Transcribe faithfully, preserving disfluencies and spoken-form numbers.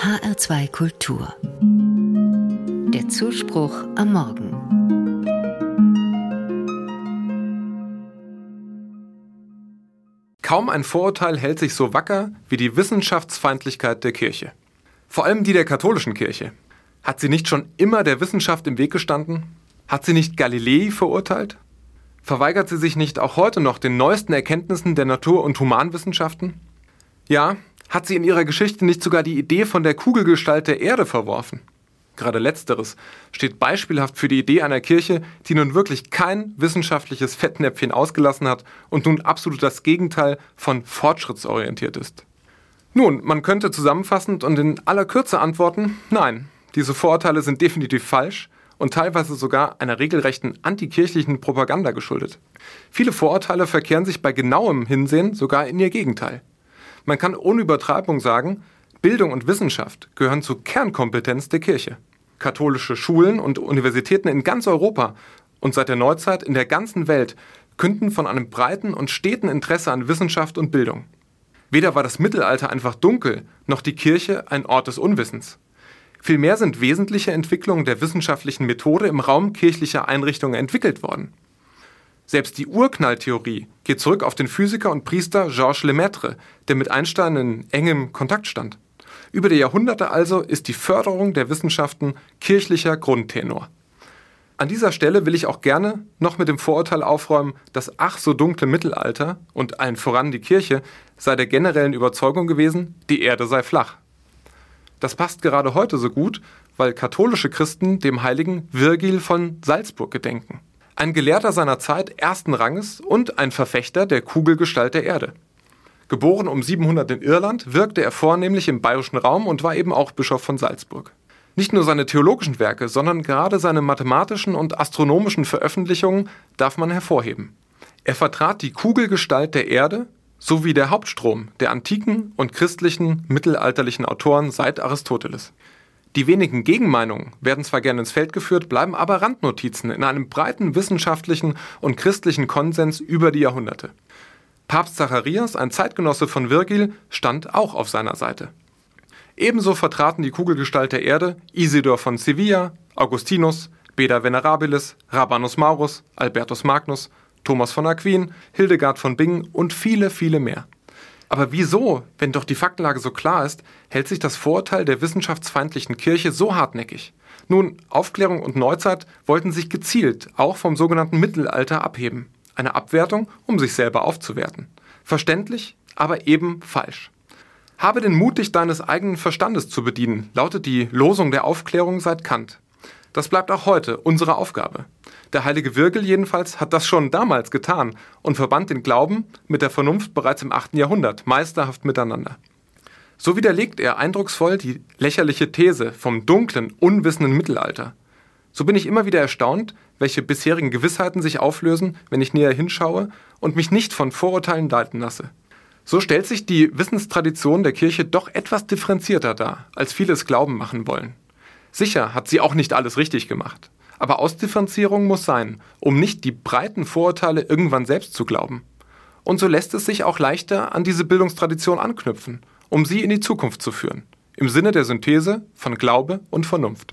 H R zwei Kultur. Der Zuspruch am Morgen. Kaum ein Vorurteil hält sich so wacker wie die Wissenschaftsfeindlichkeit der Kirche. Vor allem die der katholischen Kirche. Hat sie nicht schon immer der Wissenschaft im Weg gestanden? Hat sie nicht Galilei verurteilt? Verweigert sie sich nicht auch heute noch den neuesten Erkenntnissen der Natur- und Humanwissenschaften? Ja, hat sie in ihrer Geschichte nicht sogar die Idee von der Kugelgestalt der Erde verworfen? Gerade Letzteres steht beispielhaft für die Idee einer Kirche, die nun wirklich kein wissenschaftliches Fettnäpfchen ausgelassen hat und nun absolut das Gegenteil von fortschrittsorientiert ist. Nun, man könnte zusammenfassend und in aller Kürze antworten, nein, diese Vorurteile sind definitiv falsch und teilweise sogar einer regelrechten antikirchlichen Propaganda geschuldet. Viele Vorurteile verkehren sich bei genauem Hinsehen sogar in ihr Gegenteil. Man kann ohne Übertreibung sagen, Bildung und Wissenschaft gehören zur Kernkompetenz der Kirche. Katholische Schulen und Universitäten in ganz Europa und seit der Neuzeit in der ganzen Welt künden von einem breiten und steten Interesse an Wissenschaft und Bildung. Weder war das Mittelalter einfach dunkel, noch die Kirche ein Ort des Unwissens. Vielmehr sind wesentliche Entwicklungen der wissenschaftlichen Methode im Raum kirchlicher Einrichtungen entwickelt worden. Selbst die Urknalltheorie geht zurück auf den Physiker und Priester Georges Lemaitre, der mit Einstein in engem Kontakt stand. Über die Jahrhunderte also ist die Förderung der Wissenschaften kirchlicher Grundtenor. An dieser Stelle will ich auch gerne noch mit dem Vorurteil aufräumen, das ach so dunkle Mittelalter und allen voran die Kirche sei der generellen Überzeugung gewesen, die Erde sei flach. Das passt gerade heute so gut, weil katholische Christen dem heiligen Virgil von Salzburg gedenken. Ein Gelehrter seiner Zeit ersten Ranges und ein Verfechter der Kugelgestalt der Erde. Geboren um siebenhundert in Irland, wirkte er vornehmlich im bayerischen Raum und war eben auch Bischof von Salzburg. Nicht nur seine theologischen Werke, sondern gerade seine mathematischen und astronomischen Veröffentlichungen darf man hervorheben. Er vertrat die Kugelgestalt der Erde sowie der Hauptstrom der antiken und christlichen mittelalterlichen Autoren seit Aristoteles. Die wenigen Gegenmeinungen werden zwar gerne ins Feld geführt, bleiben aber Randnotizen in einem breiten wissenschaftlichen und christlichen Konsens über die Jahrhunderte. Papst Zacharias, ein Zeitgenosse von Virgil, stand auch auf seiner Seite. Ebenso vertraten die Kugelgestalt der Erde Isidor von Sevilla, Augustinus, Beda Venerabilis, Rabanus Maurus, Albertus Magnus, Thomas von Aquin, Hildegard von Bingen und viele, viele mehr. Aber wieso, wenn doch die Faktenlage so klar ist, hält sich das Vorurteil der wissenschaftsfeindlichen Kirche so hartnäckig? Nun, Aufklärung und Neuzeit wollten sich gezielt auch vom sogenannten Mittelalter abheben. Eine Abwertung, um sich selber aufzuwerten. Verständlich, aber eben falsch. Habe den Mut, dich deines eigenen Verstandes zu bedienen, lautet die Losung der Aufklärung seit Kant. Das bleibt auch heute unsere Aufgabe. Der heilige Virgil jedenfalls hat das schon damals getan und verband den Glauben mit der Vernunft bereits im achten Jahrhundert meisterhaft miteinander. So widerlegt er eindrucksvoll die lächerliche These vom dunklen, unwissenden Mittelalter. So bin ich immer wieder erstaunt, welche bisherigen Gewissheiten sich auflösen, wenn ich näher hinschaue und mich nicht von Vorurteilen leiten lasse. So stellt sich die Wissenstradition der Kirche doch etwas differenzierter dar, als viele es glauben machen wollen. Sicher hat sie auch nicht alles richtig gemacht. Aber Ausdifferenzierung muss sein, um nicht die breiten Vorurteile irgendwann selbst zu glauben. Und so lässt es sich auch leichter an diese Bildungstradition anknüpfen, um sie in die Zukunft zu führen, im Sinne der Synthese von Glaube und Vernunft.